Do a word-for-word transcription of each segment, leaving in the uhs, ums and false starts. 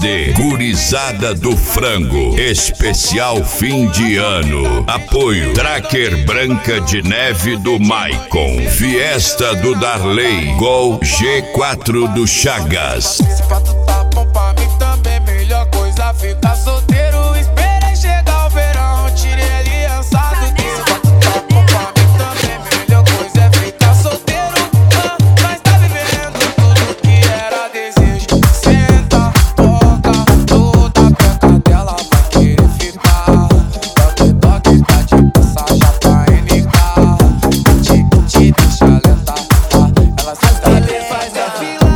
D Gurizada do Frango, especial fim de ano. Apoio Tracker Branca de Neve do Maicon, Fiesta do Darley, Gol G quatro do Chagas. Se pra tu tá bom pra mim também, melhor coisa ficar solteiro. Esperei chegar o verão, tirei a aliança do dedo. Se pra tu tá bom pra mim também, melhor coisa é ficar solteiro. Ah, mas tá vivendo tudo que era desejo. Senta, toca, toda a peca dela vai querer ficar. Toque, toque, tá de passagem pra N K. Te, te deixa lenta, ela senta e faz a fila.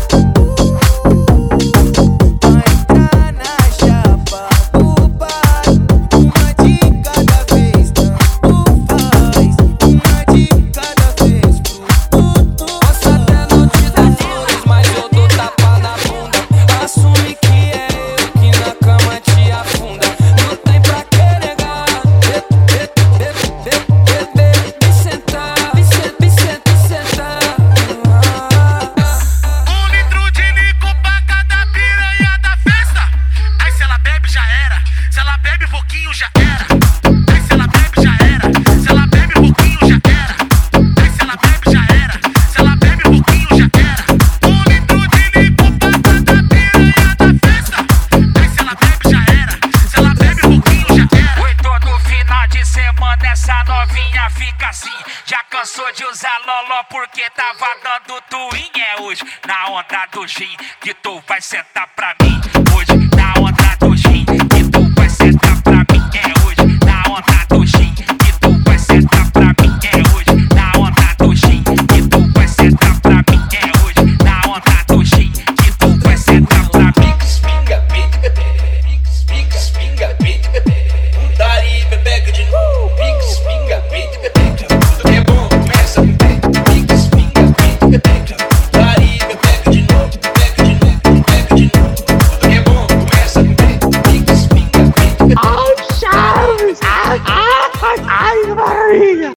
Essa novinha fica assim, já cansou de usar loló porque tava dando twin. É hoje, na onda do gin, que tu vai sentar pra mim.